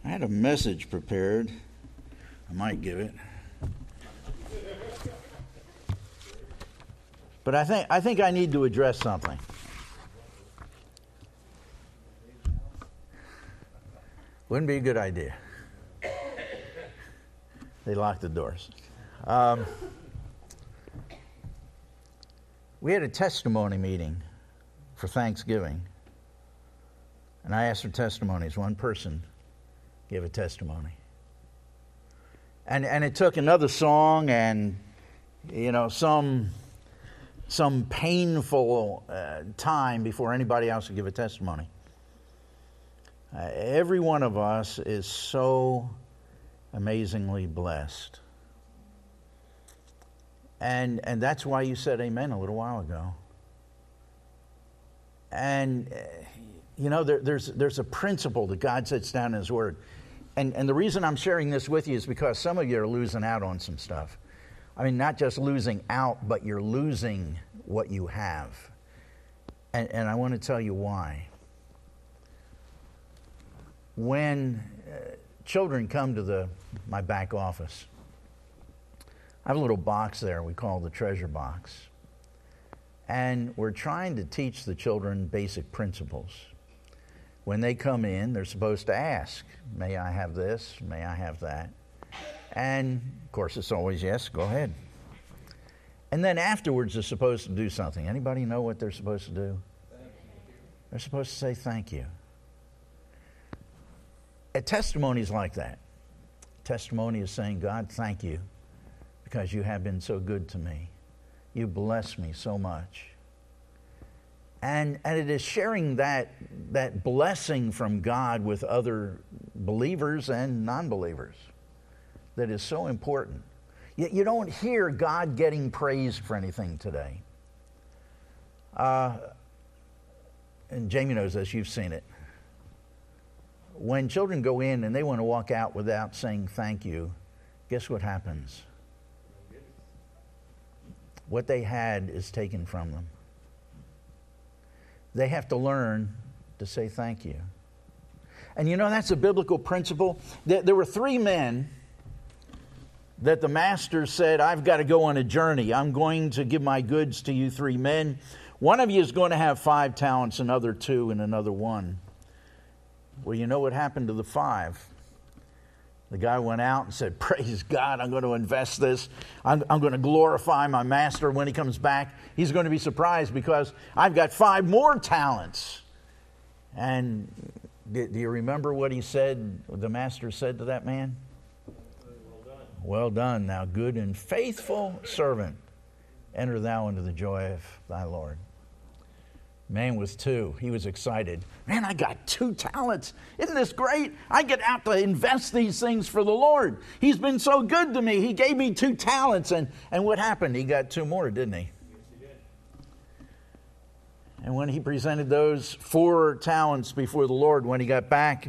had a message prepared. I might give it. But I think I need to address something. Wouldn't be a good idea. They locked the doors. We had a testimony meeting for Thanksgiving. And I asked for testimonies. One person gave a testimony. And it took another song and, some painful time before anybody else would give a testimony. Every one of us is so amazingly blessed. And that's why you said amen a little while ago. And there's a principle that God sets down in His Word. And the reason I'm sharing this with you is because some of you are losing out on some stuff. I mean, not just losing out, but you're losing what you have. And I want to tell you why. When children come to my back office, I have a little box there we call the treasure box. And we're trying to teach the children basic principles. When they come in, they're supposed to ask, may I have this? May I have that? And, of course, it's always yes, go ahead. And then afterwards, they're supposed to do something. Anybody know what they're supposed to do? They're supposed to say thank you. A testimony is like that. Testimony is saying, God, thank you because you have been so good to me. You bless me so much. And it is sharing that blessing from God with other believers and non-believers that is so important. You don't hear God getting praised for anything today. And Jamie knows this, you've seen it. When children go in and they want to walk out without saying thank you, guess what happens? What they had is taken from them. They have to learn to say thank you. And that's a biblical principle. There were 3 men that the master said, I've got to go on a journey. I'm going to give my goods to you 3 men. One of you is going to have 5 talents, another 2, and another 1. Well, you know what happened to the 5? The guy went out and said, praise God, I'm going to invest this. I'm going to glorify my master when he comes back. He's going to be surprised because I've got 5 more talents. And do you remember what he said, the master said to that man? Well done, thou good and faithful servant. Enter thou into the joy of thy Lord. Man with 2, he was excited. Man, I got 2 talents. Isn't this great? I get out to invest these things for the Lord. He's been so good to me. He gave me 2 talents. And what happened? He got 2 more, didn't he? Yes, he did. And when he presented those 4 talents before the Lord, when he got back,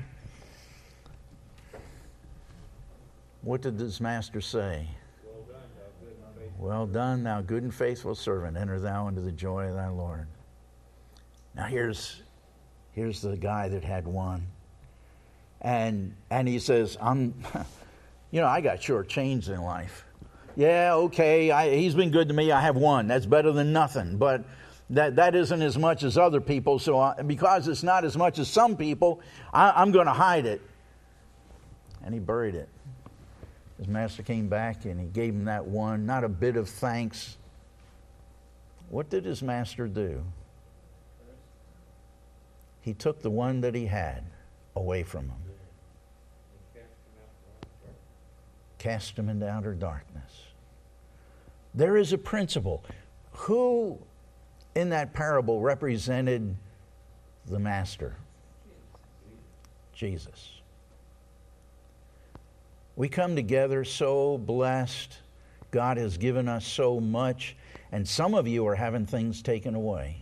what did his master say? Well done, thou good and faithful servant. Enter thou into the joy of thy Lord. Now here's the guy that had 1. And he says, I got shortchanged in life. Yeah, okay, he's been good to me. I have 1. That's better than nothing. But that isn't as much as other people. So because it's not as much as some people, I'm going to hide it. And he buried it. His master came back and he gave him that 1, not a bit of thanks. What did his master do? He took the 1 that he had away from him. Cast him into outer darkness. There is a principle. Who in that parable represented the master? Jesus. We come together so blessed. God has given us so much. And some of you are having things taken away.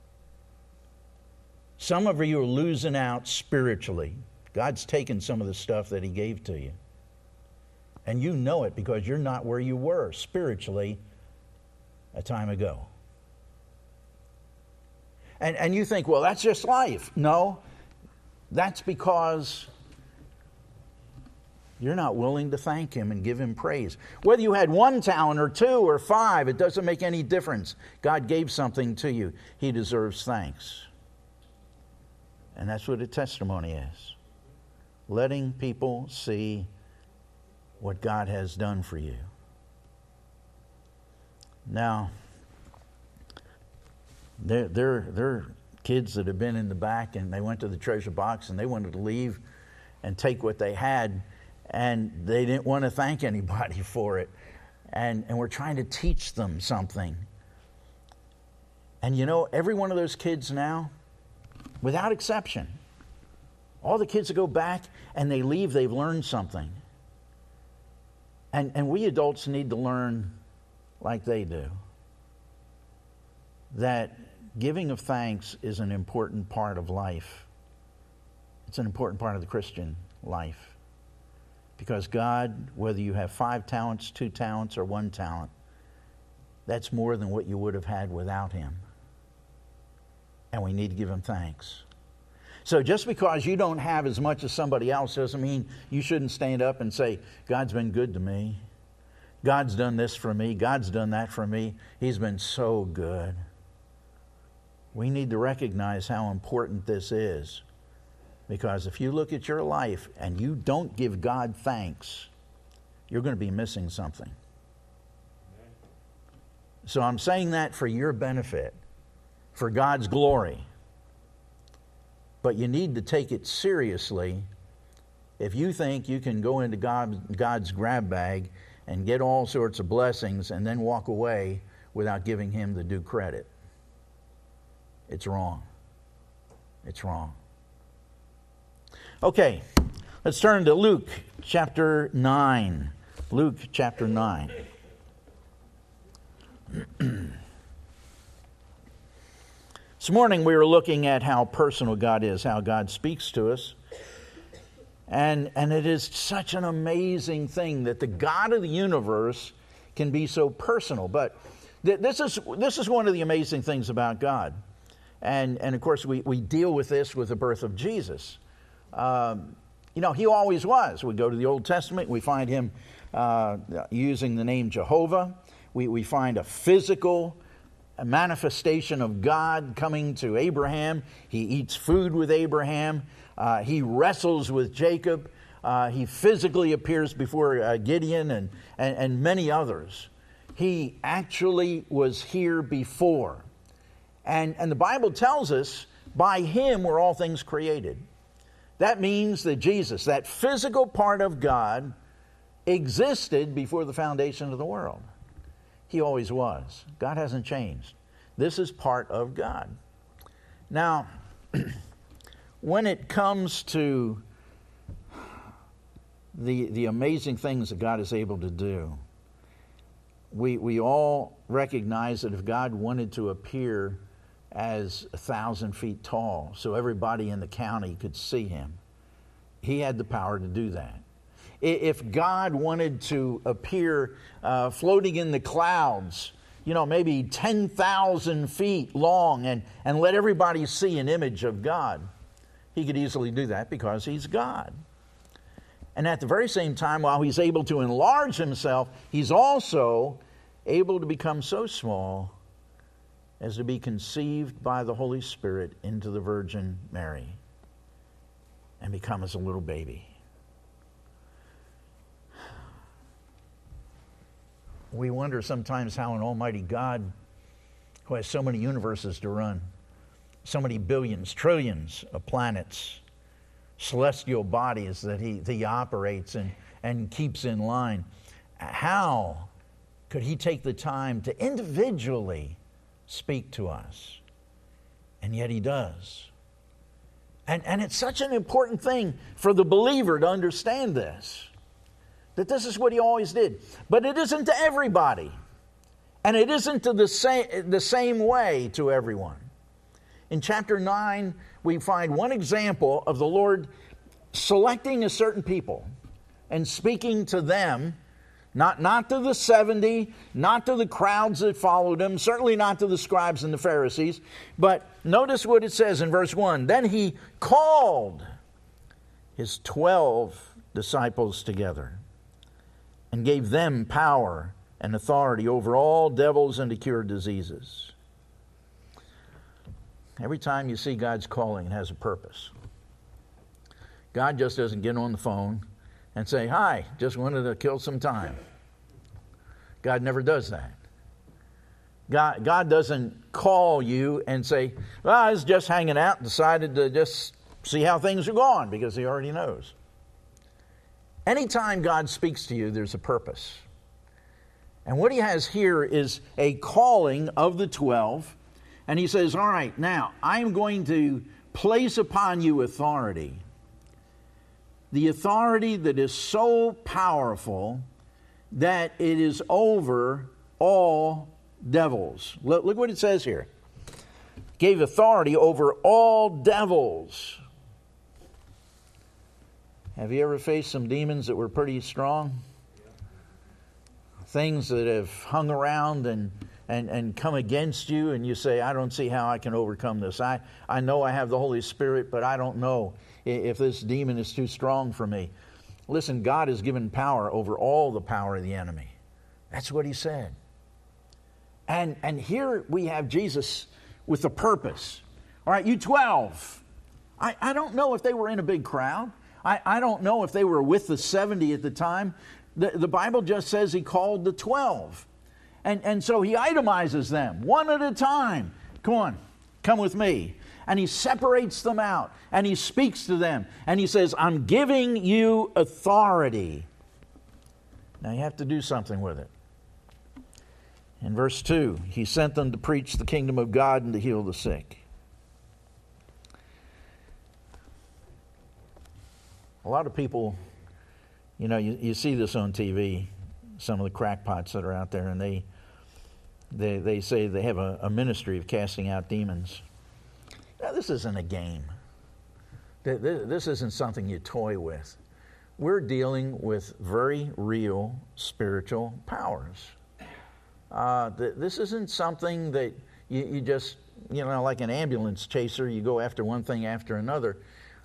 Some of you are losing out spiritually. God's taken some of the stuff that He gave to you. And you know it because you're not where you were spiritually a time ago. And you think, well, that's just life. No, that's because You're not willing to thank Him and give Him praise. Whether you had 1 talent or 2 or 5, it doesn't make any difference. God gave something to you. He deserves thanks. And that's what a testimony is. Letting people see what God has done for you. Now, there are kids that have been in the back and they went to the treasure box and they wanted to leave and take what they had, and they didn't want to thank anybody for it. And we're trying to teach them something. And you know, every one of those kids now, without exception, all the kids that go back and they leave, they've learned something. And we adults need to learn like they do. That giving of thanks is an important part of life. It's an important part of the Christian life. Because God, whether you have 5 talents, 2 talents, or 1 talent, that's more than what you would have had without Him. And we need to give Him thanks. So just because you don't have as much as somebody else doesn't mean you shouldn't stand up and say, God's been good to me. God's done this for me. God's done that for me. He's been so good. We need to recognize how important this is. Because if you look at your life and you don't give God thanks, you're going to be missing something. So I'm saying that for your benefit, for God's glory. But you need to take it seriously if you think you can go into God's grab bag and get all sorts of blessings and then walk away without giving Him the due credit. It's wrong. It's wrong. Okay, let's turn to Luke chapter 9. Luke chapter 9. This morning we were looking at how personal God is, how God speaks to us. And it is such an amazing thing that the God of the universe can be so personal. But this is one of the amazing things about God. And of course we deal with this with the birth of Jesus. He always was. We go to the Old Testament, we find Him using the name Jehovah. We find a physical manifestation of God coming to Abraham. He eats food with Abraham. He wrestles with Jacob. He physically appears before Gideon and many others. He actually was here before. And the Bible tells us, by Him were all things created. That means that Jesus, that physical part of God, existed before the foundation of the world. He always was. God hasn't changed. This is part of God. Now, when it comes to the amazing things that God is able to do, we all recognize that if God wanted to appear as 1,000 feet tall, so everybody in the county could see Him, He had the power to do that. If God wanted to appear floating in the clouds, maybe 10,000 feet long and let everybody see an image of God, He could easily do that because He's God. And at the very same time, while He's able to enlarge Himself, He's also able to become so small as to be conceived by the Holy Spirit into the Virgin Mary and become as a little baby. We wonder sometimes how an almighty God, who has so many universes to run, so many billions, trillions of planets, celestial bodies that he operates and keeps in line, how could He take the time to individually speak to us? And yet He does. And it's such an important thing for the believer to understand this, that this is what He always did. But it isn't to everybody. And it isn't to the same way to everyone. In chapter 9, we find one example of the Lord selecting a certain people and speaking to them, not to the 70, not to the crowds that followed Him, certainly not to the scribes and the Pharisees. But notice what it says in verse 1. Then He called His 12 disciples together and gave them power and authority over all devils and to cure diseases. Every time you see God's calling, it has a purpose. God just doesn't get on the phone and say, "Hi, just wanted to kill some time." God never does that. God doesn't call you and say, "Well, I was just hanging out, decided to just see how things are going," because He already knows. Anytime God speaks to you, there's a purpose. And what He has here is a calling of the 12. And He says, "All right, now I'm going to place upon you authority. The authority that is so powerful that it is over all devils." Look what it says here. Gave authority over all devils. Have you ever faced some demons that were pretty strong? Things that have hung around and come against you, and you say, "I don't see how I can overcome this. I know I have the Holy Spirit, but I don't know if this demon is too strong for me." Listen, God has given power over all the power of the enemy. That's what He said. And here we have Jesus with a purpose. All right, you 12. I don't know if they were in a big crowd. I don't know if they were with the 70 at the time. The Bible just says He called the 12. And so He itemizes them one at a time. Come on, come with me. And He separates them out. And He speaks to them. And He says, "I'm giving you authority." Now you have to do something with it. In verse 2, He sent them to preach the kingdom of God and to heal the sick. A lot of people, you see this on TV, some of the crackpots that are out there, and they say they have a ministry of casting out demons. Now, this isn't a game. This isn't something you toy with. We're dealing with very real spiritual powers. This isn't something that you just, like an ambulance chaser, you go after one thing after another.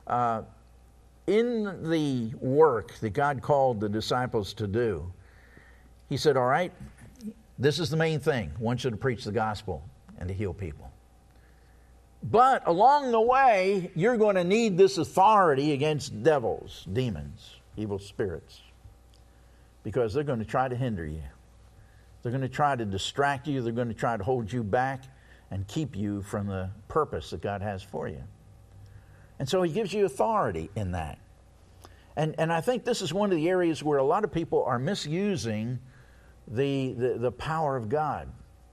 In the work that God called the disciples to do, He said, "All right, this is the main thing. I want you to preach the gospel and to heal people. But along the way, you're going to need this authority against devils, demons, evil spirits, because they're going to try to hinder you. They're going to try to distract you. They're going to try to hold you back and keep you from the purpose that God has for you." And so He gives you authority in that. And I think this is one of the areas where a lot of people are misusing the power of God.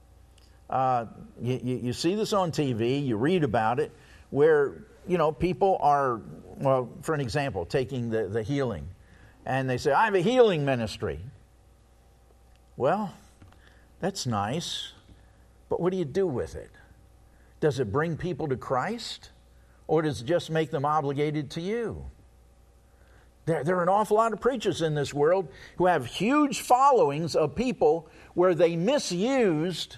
You see this on TV, you read about it, where, people are, well, for an example, taking the healing. And they say, "I have a healing ministry." Well, that's nice, but what do you do with it? Does it bring people to Christ? Or does it just make them obligated to you? There are an awful lot of preachers in this world who have huge followings of people where they misused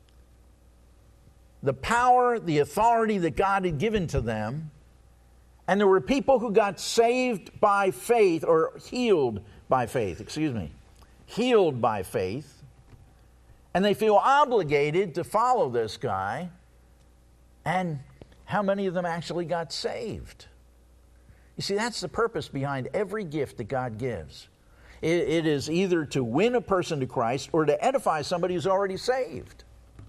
the power, the authority that God had given to them. And there were people who got saved by faith, or healed by faith, healed by faith. And they feel obligated to follow this guy. And how many of them actually got saved? You see, that's the purpose behind every gift that God gives. It is either to win a person to Christ or to edify somebody who's already saved.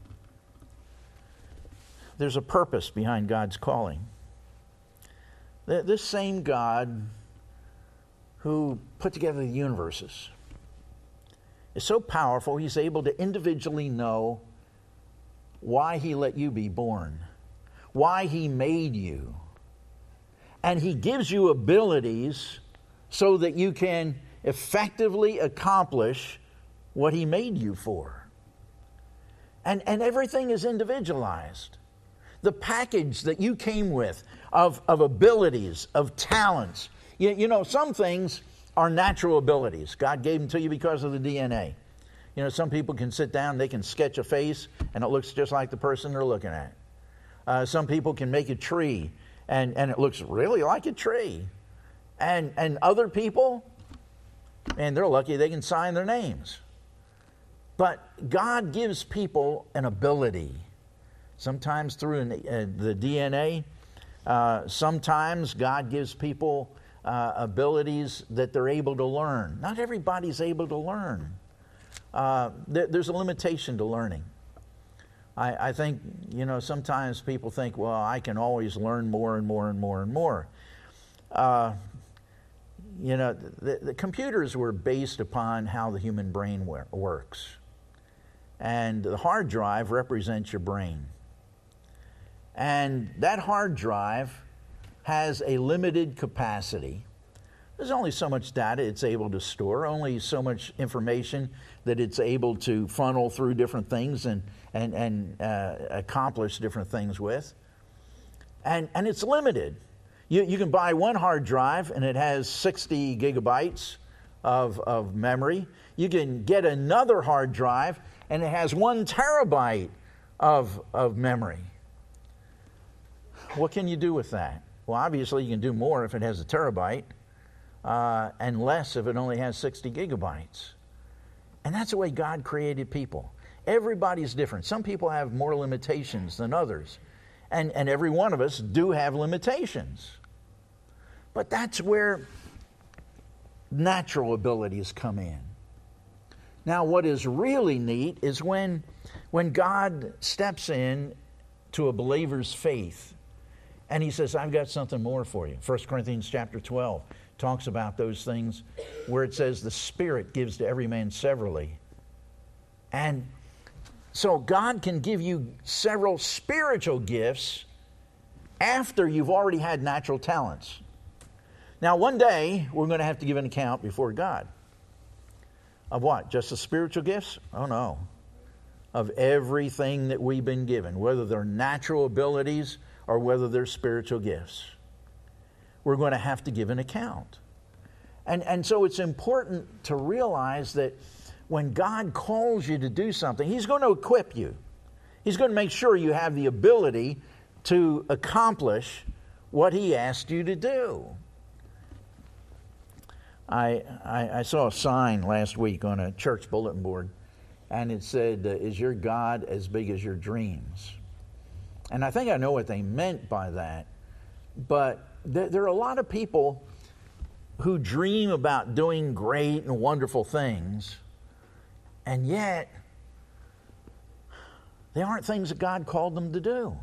There's a purpose behind God's calling. This same God who put together the universes is so powerful, He's able to individually know why He let you be born, why He made you. And He gives you abilities so that you can effectively accomplish what He made you for. And everything is individualized. The package that you came with of abilities, of talents. Some things are natural abilities. God gave them to you because of the DNA. Some people can sit down, they can sketch a face, and it looks just like the person they're looking at. Some people can make a tree, and it looks really like a tree. And other people, and they're lucky they can sign their names. But God gives people an ability, sometimes through the DNA. Sometimes God gives people abilities that they're able to learn. Not everybody's able to learn. There's a limitation to learning. I think, sometimes people think, well, I can always learn more and more and more and more. The computers were based upon how the human brain works. And the hard drive represents your brain. And that hard drive has a limited capacity. There's only so much data it's able to store, only so much information that it's able to funnel through different things and accomplish different things with. And it's limited. You can buy one hard drive and it has 60 gigabytes of memory. You can get another hard drive and it has 1 terabyte of memory. What can you do with that? Well, obviously you can do more if it has a terabyte and less if it only has 60 gigabytes. And that's the way God created people. Everybody's different. Some people have more limitations than others. And every one of us do have limitations. But that's where natural abilities come in. Now, what is really neat is when God steps in to a believer's faith and he says, I've got something more for you. 1 Corinthians chapter 12 talks about those things where it says the Spirit gives to every man severally. And so God can give you several spiritual gifts after you've already had natural talents. Now, one day, we're going to have to give an account before God. Of what? Just the spiritual gifts? Oh, no. Of everything that we've been given, whether they're natural abilities or whether they're spiritual gifts. We're going to have to give an account. And so it's important to realize that when God calls you to do something, He's going to equip you. He's going to make sure you have the ability to accomplish what He asked you to do. I saw a sign last week on a church bulletin board, and it said, is your God as big as your dreams? And I think I know what they meant by that, but there are a lot of people who dream about doing great and wonderful things, and yet they aren't things that God called them to do.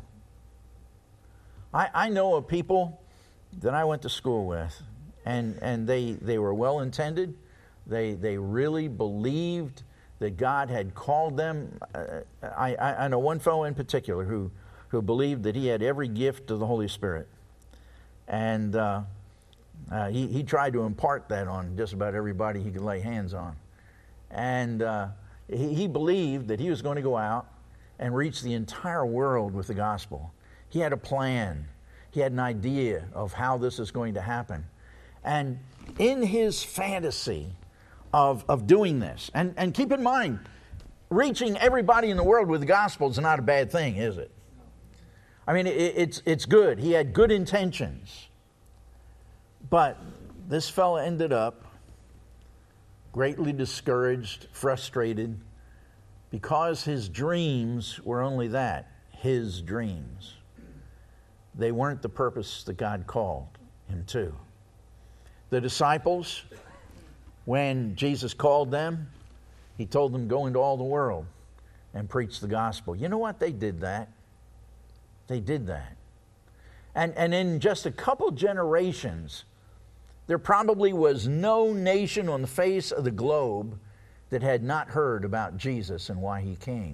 I know of people that I went to school with, and they were well-intended. They really believed that God had called them. I know one fellow in particular who believed that he had every gift of the Holy Spirit. And he tried to impart that on just about everybody he could lay hands on. And he believed that he was going to go out and reach the entire world with the gospel. He had a plan. He had an idea of how this is going to happen. And in his fantasy of doing this, and keep in mind, reaching everybody in the world with the gospel is not a bad thing, is it? I mean, it's good. He had good intentions. But this fellow ended up greatly discouraged, frustrated, because his dreams were only that, his dreams. They weren't the purpose that God called him to. The disciples, when Jesus called them, He told them, go into all the world and preach the gospel. You know what? They did that. They did that. And in just a couple generations, there probably was no nation on the face of the globe that had not heard about Jesus and why He came.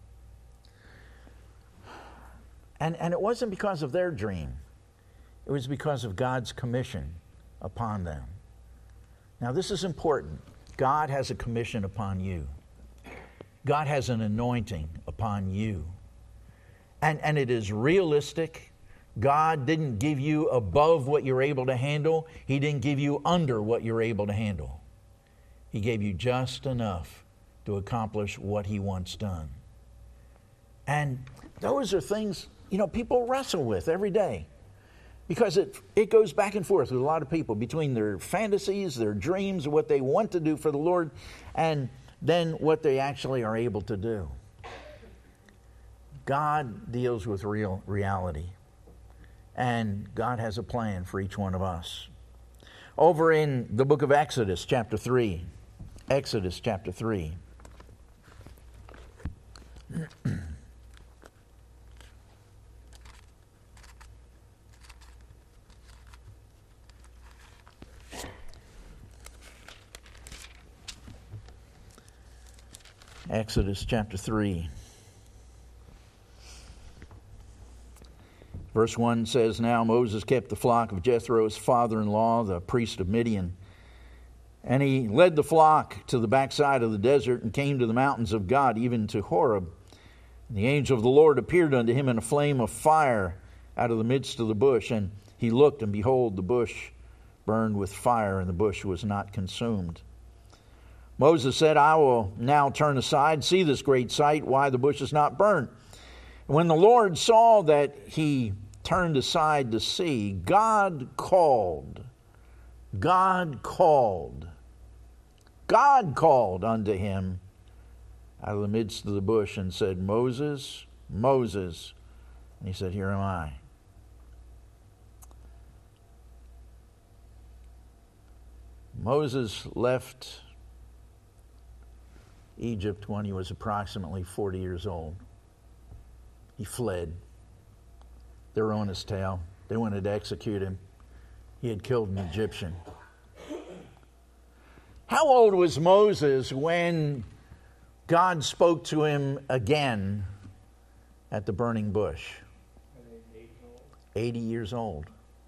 And it wasn't because of their dream. It was because of God's commission upon them. Now, this is important. God has a commission upon you. God has an anointing upon you. And it is realistic. God didn't give you above what you're able to handle. He didn't give you under what you're able to handle. He gave you just enough to accomplish what He wants done. And those are things, people wrestle with every day. Because it goes back and forth with a lot of people between their fantasies, their dreams, what they want to do for the Lord, and then what they actually are able to do. God deals with real reality. And God has a plan for each one of us. Over in the book of Exodus, chapter 3. Exodus, chapter 3. Exodus chapter 3. Verse 1 says, Now Moses kept the flock of Jethro's father-in-law, the priest of Midian. And he led the flock to the backside of the desert and came to the mountains of God, even to Horeb. And the angel of the Lord appeared unto him in a flame of fire out of the midst of the bush. And he looked, and behold, the bush burned with fire, and the bush was not consumed. Moses said, I will now turn aside, see this great sight, why the bush is not burnt. When the Lord saw that he turned aside to see, God called unto him out of the midst of the bush and said, Moses, Moses. And he said, Here am I. Moses left Egypt when he was approximately 40 years old. He fled. They were on his tail. They wanted to execute him. He had killed an Egyptian. How old was Moses when God spoke to him again at the burning bush? 80 years old.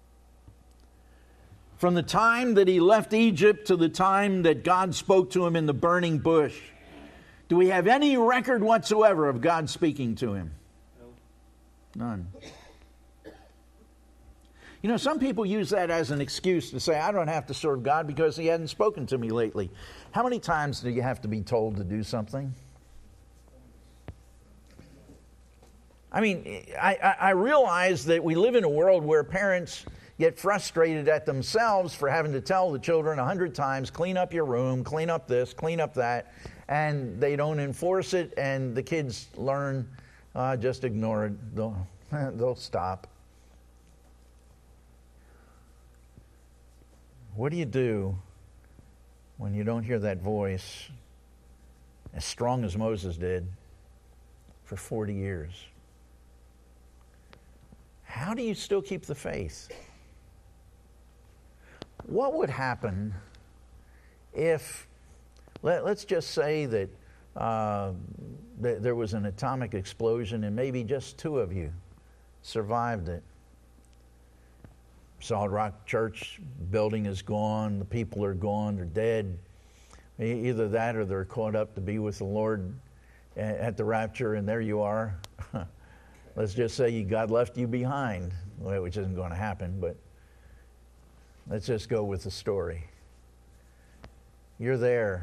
From the time that he left Egypt to the time that God spoke to him in the burning bush, do we have any record whatsoever of God speaking to him? None. You know, some people use that as an excuse to say, I don't have to serve God because he hadn't spoken to me lately. How many times do you have to be told to do something? I mean, I realize that we live in a world where parents get frustrated at themselves for having to tell the children 100 times, clean up your room, clean up this, clean up that, and they don't enforce it, and the kids learn, just ignore it, they'll stop. What do you do when you don't hear that voice as strong as Moses did for 40 years? How do you still keep the faith? What would happen if, let's just say that there was an atomic explosion and maybe just 2 of you survived it? Solid Rock Church building is gone, the people are gone, they're dead. Either that or they're caught up to be with the Lord at the rapture, and there you are. Let's just say God left you behind, which isn't going to happen, but let's just go with the story. You're there.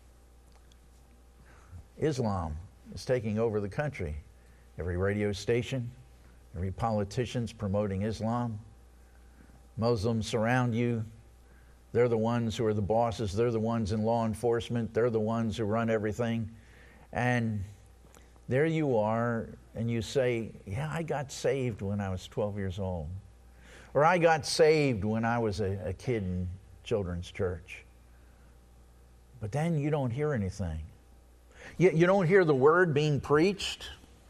Islam is taking over the country. Every radio station, every politician's promoting Islam. Muslims surround you. They're the ones who are the bosses. They're the ones in law enforcement. They're the ones who run everything. And there you are, and you say, yeah, I got saved when I was 12 years old. Or I got saved when I was a kid in children's church. But then you don't hear anything. You don't hear the word being preached.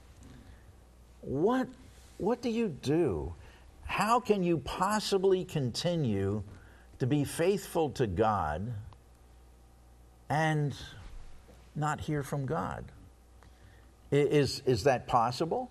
What do you do? How can you possibly continue to be faithful to God and not hear from God? Is that possible?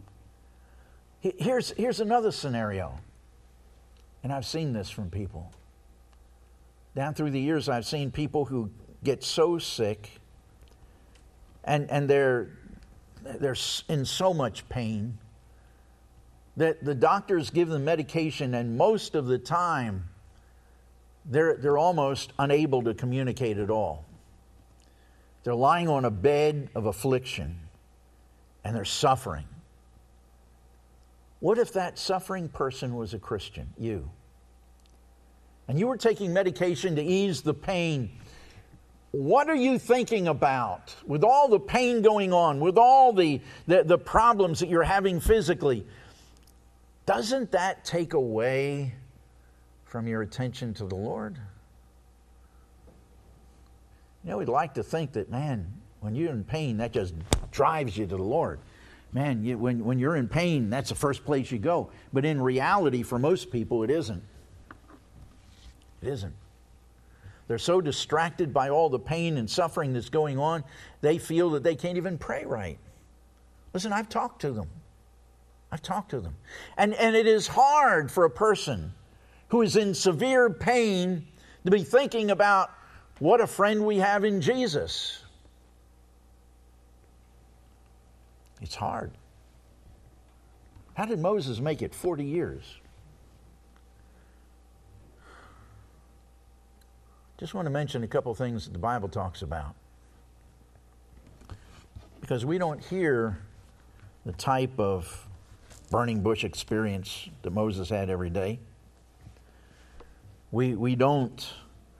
Here's another scenario. And I've seen this from people. Down through the years, I've seen people who get so sick and they're in so much pain that the doctors give them medication, and most of the time they're almost unable to communicate at all. They're lying on a bed of affliction and they're suffering. What if that suffering person was a Christian, you? And you were taking medication to ease the pain. What are you thinking about with all the pain going on, with all the problems that you're having physically? Doesn't that take away from your attention to the Lord? You know, we'd like to think that, man, when you're in pain, that just drives you to the Lord. Man, when you're in pain, that's the first place you go. But in reality, for most people, it isn't. It isn't. They're so distracted by all the pain and suffering that's going on, they feel that they can't even pray right. Listen, I've talked to them. And it is hard for a person who is in severe pain to be thinking about what a friend we have in Jesus. It's hard. How did Moses make it 40 years? Just want to mention a couple things that the Bible talks about. Because we don't hear the type of burning bush experience that Moses had every day. We don't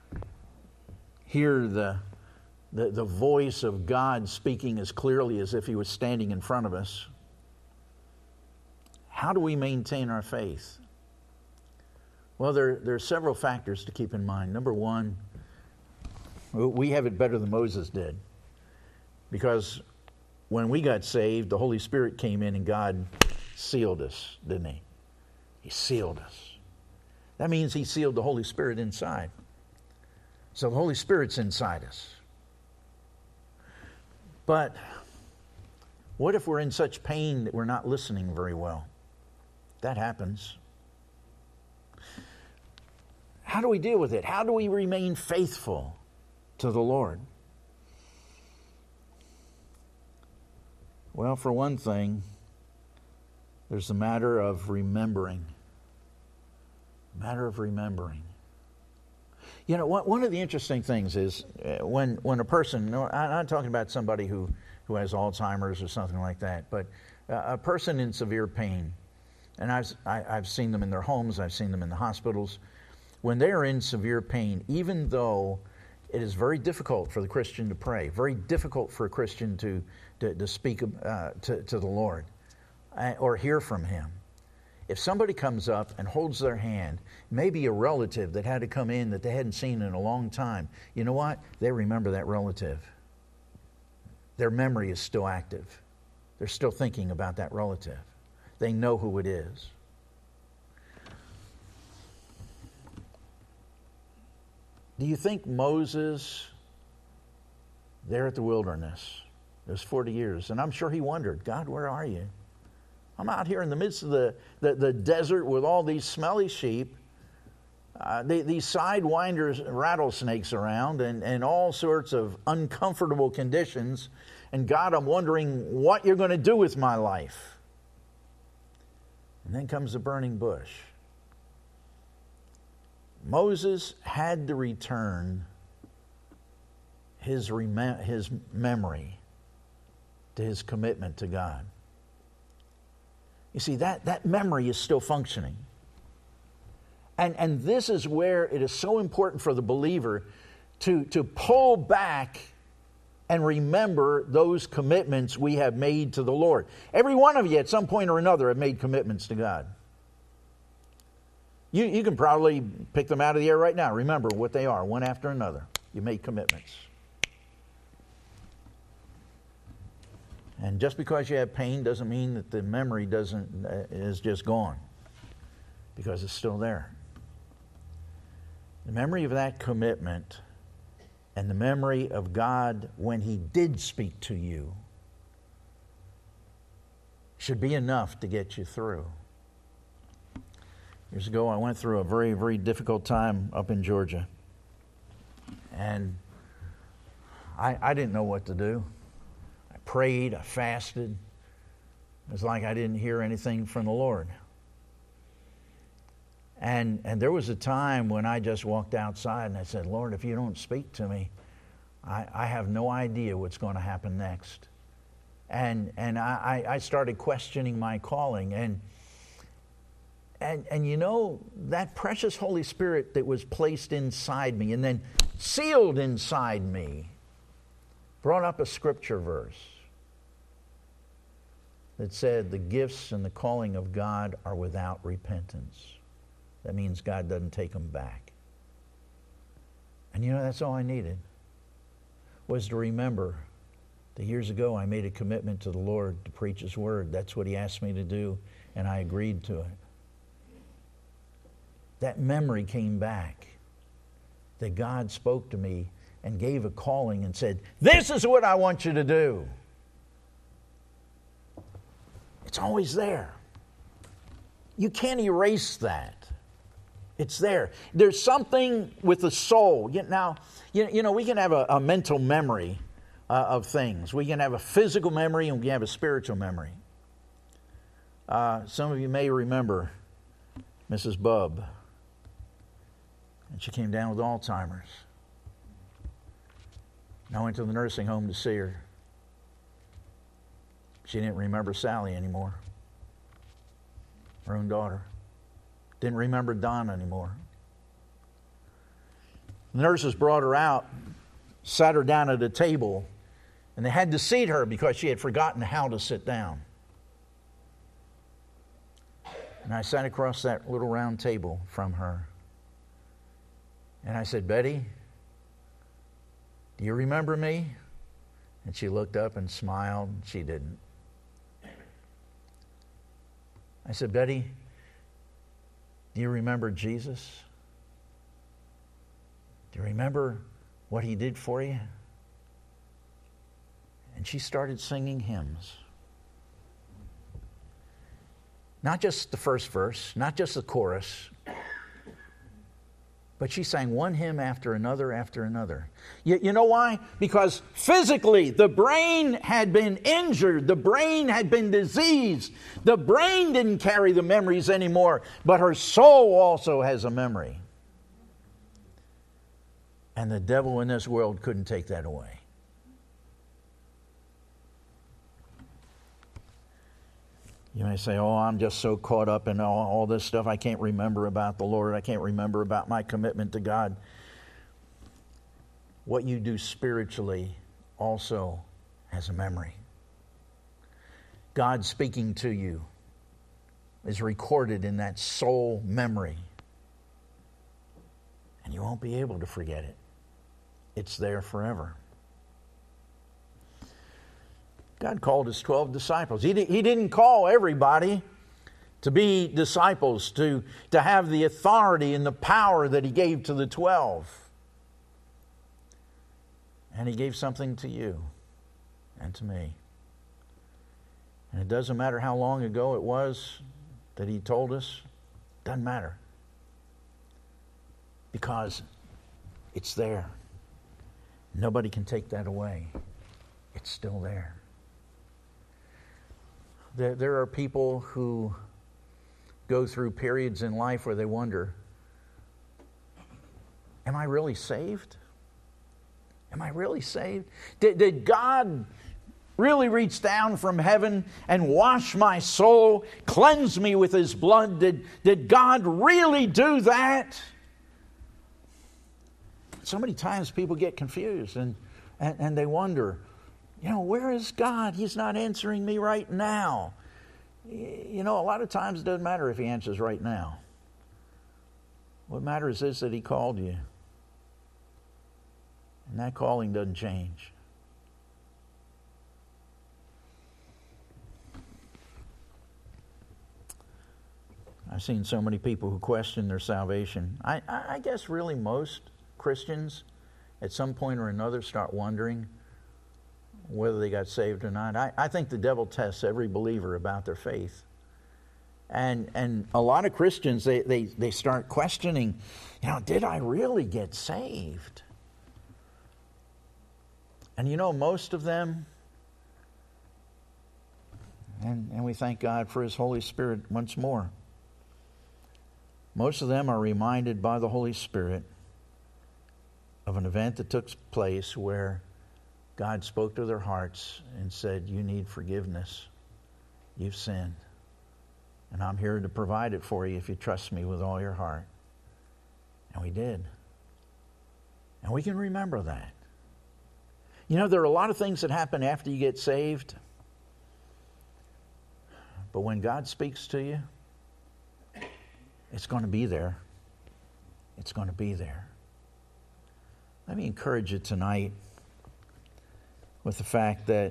hear the voice of God speaking as clearly as if he was standing in front of us. How do we maintain our faith? Well, there are several factors to keep in mind. Number one, we have it better than Moses did. Because when we got saved, the Holy Spirit came in and God sealed us, didn't he? He sealed us. That means he sealed the Holy Spirit inside. So the Holy Spirit's inside us. But what if we're in such pain that we're not listening very well? That happens. How do we deal with it? How do we remain faithful to the Lord? Well, for one thing, there's the matter of remembering. You know, one of the interesting things is when a person, I'm not talking about somebody who has Alzheimer's or something like that, but a person in severe pain, and I've seen them in their homes, I've seen them in the hospitals, when they are in severe pain, even though it is very difficult for the Christian to pray, very difficult for a Christian to speak to the Lord or hear from him. If somebody comes up and holds their hand, maybe a relative that had to come in that they hadn't seen in a long time, you know what? They remember that relative. Their memory is still active. They're still thinking about that relative. They know who it is. Do you think Moses, there at the wilderness, it was 40 years, and I'm sure he wondered, God, where are you? I'm out here in the midst of the desert with all these smelly sheep, these sidewinders, rattlesnakes around, and all sorts of uncomfortable conditions. And God, I'm wondering what you're going to do with my life. And then comes the burning bush. Moses had to return his memory to his commitment to God. You see, that memory is still functioning. And this is where it is so important for the believer to pull back and remember those commitments we have made to the Lord. Every one of you at some point or another have made commitments to God. You can probably pick them out of the air right now. Remember what they are, one after another. You made commitments. And just because you have pain doesn't mean that the memory is just gone, because it's still there. The memory of that commitment and the memory of God when He did speak to you should be enough to get you through. Years ago, I went through a very, very difficult time up in Georgia. And I didn't know what to do. I prayed, I fasted. It was like I didn't hear anything from the Lord. And there was a time when I just walked outside and I said, Lord, if you don't speak to me, I have no idea what's going to happen next. And I started questioning my calling. And And you know, that precious Holy Spirit that was placed inside me and then sealed inside me brought up a scripture verse that said the gifts and the calling of God are without repentance. That means God doesn't take them back. And you know, that's all I needed, was to remember that years ago I made a commitment to the Lord to preach His Word. That's what He asked me to do, and I agreed to it. That memory came back, that God spoke to me and gave a calling and said, this is what I want you to do. It's always there. You can't erase that. It's there. There's something with the soul. Now, you know, we can have a mental memory of things. We can have a physical memory and we can have a spiritual memory. Some of you may remember Mrs. Bubb. And she came down with Alzheimer's. And I went to the nursing home to see her. She didn't remember Sally anymore, her own daughter. Didn't remember Donna anymore. The nurses brought her out, sat her down at a table, and they had to seat her because she had forgotten how to sit down. And I sat across that little round table from her. And I said, Betty, do you remember me? And she looked up and smiled. She didn't. I said, Betty, do you remember Jesus? Do you remember what He did for you? And she started singing hymns. Not just the first verse, not just the chorus, but she sang one hymn after another after another. You know why? Because physically, the brain had been injured. The brain had been diseased. The brain didn't carry the memories anymore, but her soul also has a memory. And the devil in this world couldn't take that away. You may say, oh, I'm just so caught up in all this stuff. I can't remember about the Lord. I can't remember about my commitment to God. What you do spiritually also has a memory. God speaking to you is recorded in that soul memory. And you won't be able to forget it. It's there forever. God called His 12 disciples. He didn't call everybody to be disciples, to have the authority and the power that He gave to the 12. And He gave something to you and to me. And it doesn't matter how long ago it was that He told us. It doesn't matter. Because it's there. Nobody can take that away. It's still there. There are people who go through periods in life where they wonder, am I really saved? Am I really saved? Did God really reach down from heaven and wash my soul, cleanse me with His blood? Did God really do that? So many times people get confused and they wonder, you know, where is God? He's not answering me right now. You know, a lot of times it doesn't matter if He answers right now. What matters is that He called you. And that calling doesn't change. I've seen so many people who question their salvation. I guess really most Christians at some point or another start wondering whether they got saved or not. I think the devil tests every believer about their faith. And a lot of Christians, they start questioning, you know, did I really get saved? And you know, most of them, and we thank God for His Holy Spirit once more, most of them are reminded by the Holy Spirit of an event that took place where God spoke to their hearts and said, you need forgiveness. You've sinned. And I'm here to provide it for you if you trust me with all your heart. And we did. And we can remember that. You know, there are a lot of things that happen after you get saved. But when God speaks to you, it's going to be there. It's going to be there. Let me encourage you tonight with the fact that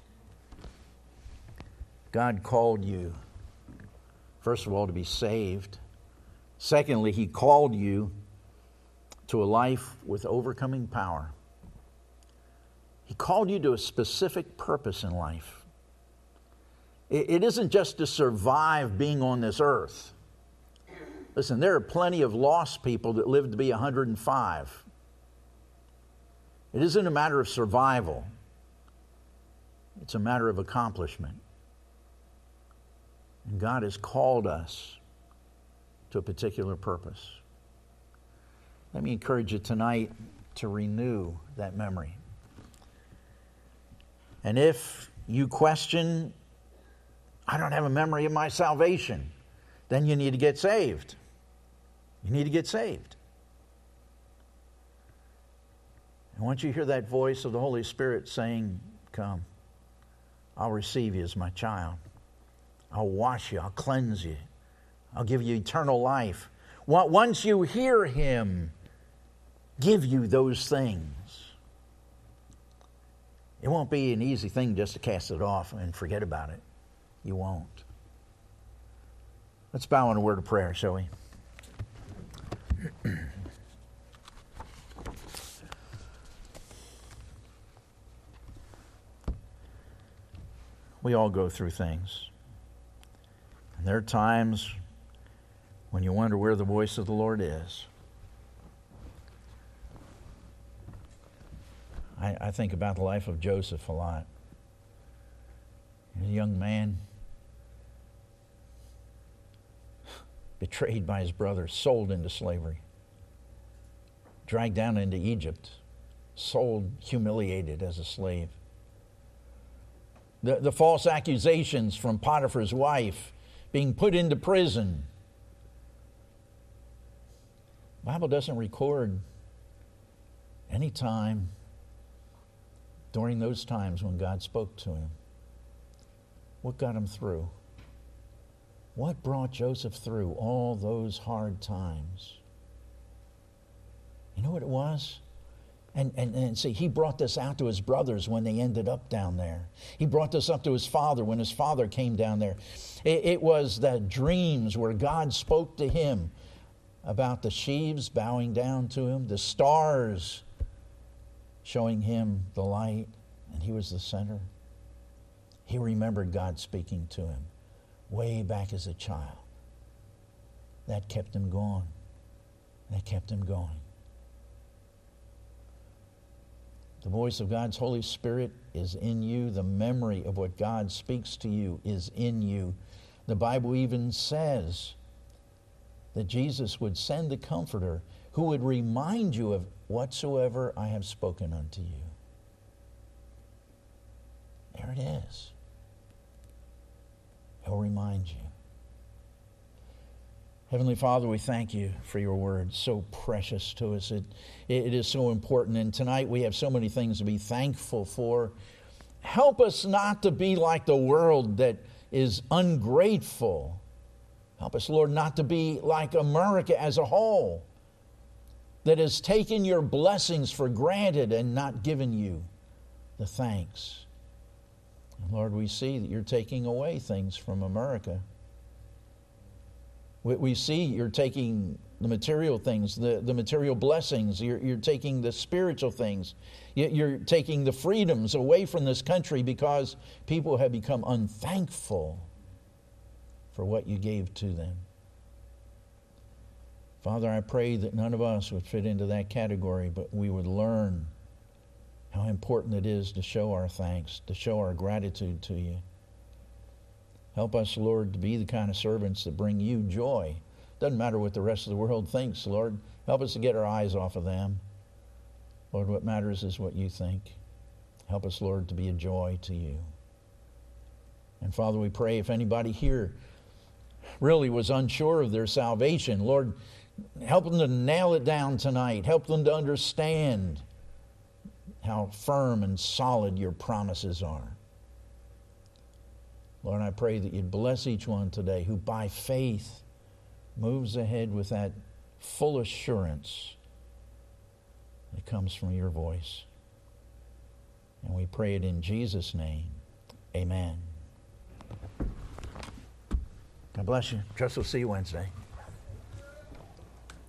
God called you, first of all, to be saved. Secondly, He called you to a life with overcoming power. He called you to a specific purpose in life. It isn't just to survive being on this earth. Listen, there are plenty of lost people that live to be 105. It isn't a matter of survival. It's a matter of accomplishment. And God has called us to a particular purpose. Let me encourage you tonight to renew that memory. And if you question, I don't have a memory of my salvation, then you need to get saved. You need to get saved. And once you hear that voice of the Holy Spirit saying, come, I'll receive you as my child. I'll wash you. I'll cleanse you. I'll give you eternal life. Once you hear Him give you those things, it won't be an easy thing just to cast it off and forget about it. You won't. Let's bow in a word of prayer, shall we? We all go through things. And there are times when you wonder where the voice of the Lord is. I think about the life of Joseph a lot. He was a young man, betrayed by his brothers, sold into slavery, dragged down into Egypt, sold, humiliated as a slave. The false accusations from Potiphar's wife, being put into prison. The Bible doesn't record any time during those times when God spoke to him. What got him through? What brought Joseph through all those hard times? You know what it was? And see, he brought this out to his brothers when they ended up down there. He brought this up to his father when his father came down there. It was the dreams where God spoke to him about the sheaves bowing down to him, the stars showing him the light, and he was the center. He remembered God speaking to him way back as a child. That kept him going. That kept him going. The voice of God's Holy Spirit is in you. The memory of what God speaks to you is in you. The Bible even says that Jesus would send the Comforter who would remind you of whatsoever I have spoken unto you. There it is. He'll remind you. Heavenly Father, we thank you for your word, so precious to us. It is so important. And tonight we have so many things to be thankful for. Help us not to be like the world that is ungrateful. Help us, Lord, not to be like America as a whole, that has taken your blessings for granted and not given you the thanks. And Lord, we see that you're taking away things from America. We see you're taking the material things, the material blessings. You're taking the spiritual things. You're taking the freedoms away from this country because people have become unthankful for what you gave to them. Father, I pray that none of us would fit into that category, but we would learn how important it is to show our thanks, to show our gratitude to you. Help us, Lord, to be the kind of servants that bring you joy. Doesn't matter what the rest of the world thinks, Lord. Help us to get our eyes off of them. Lord, what matters is what you think. Help us, Lord, to be a joy to you. And Father, we pray if anybody here really was unsure of their salvation. Lord, help them to nail it down tonight. Help them to understand how firm and solid your promises are. Lord, I pray that you'd bless each one today who by faith moves ahead with that full assurance that comes from your voice. And we pray it in Jesus' name. Amen. God bless you. Trust we'll see you Wednesday.